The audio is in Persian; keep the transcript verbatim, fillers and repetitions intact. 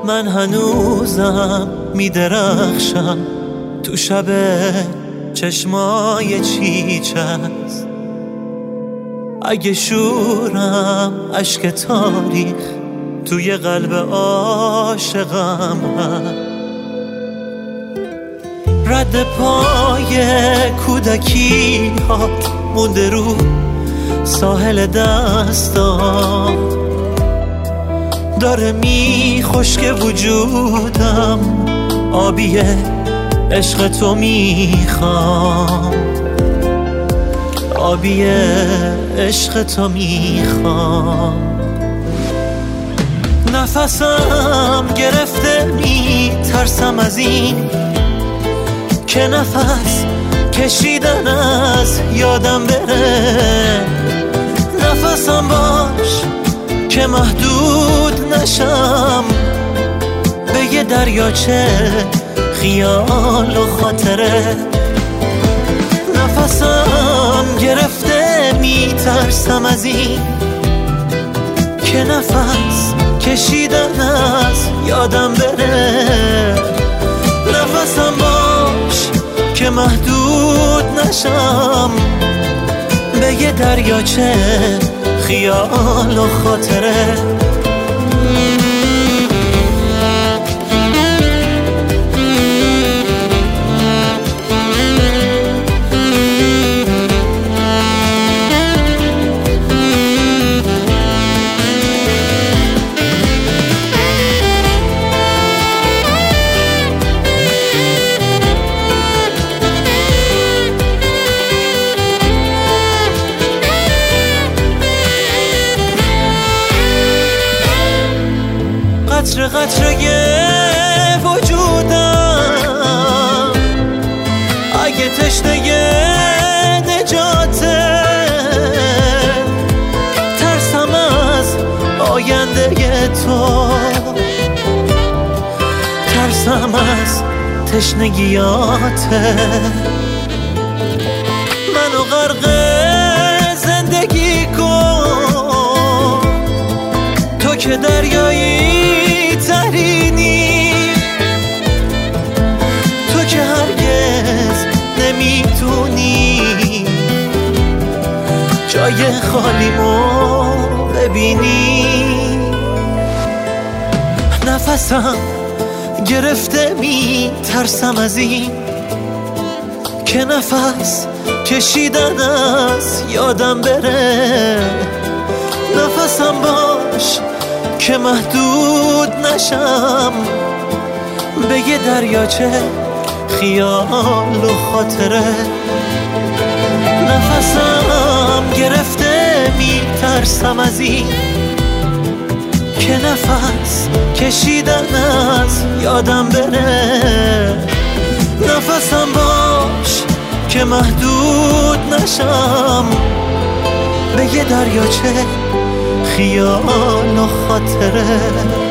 من هنوزم میدرخشم تو شب چشمای چیچست. اگه شورم اشک تاریخ توی قلب عاشقم هست. رد پای کودکی ها مونده رو ساحل دستام، داره می خشک وجودم، آبیه عشق تو میخوام، آبیه عشق تو میخوام. نفسم گرفته میترسم از این که نفس کشیدن از یادم بره. نفسم باش که محدود نشم به یه دریاچه خیال و خاطره. نفسم گرفته میترسم از این که نفس کشیدن از یادم بره. نفسم باش که محدود نشم به یه دریاچه خیال و خاطره. قطره قطره وجودم اگه تشنه نجاته، ترسم از آینده تو، ترسم از تشنگیاته. منو غرق زندگی کن تو که دریایی ترینی، تو که هرگز نمیتونی جای خالیمو ببینی. نفسم گرفته میترسم از این که نفس کشیدن از یادم بره. نفسم باش که محدود نشم به یه دریاچه خیال و خاطره. نفسم گرفته میترسم از این که نفس کشیدن از یادم بره. نفسم باش که محدود نشم به یه دریاچه خیال و خاطره.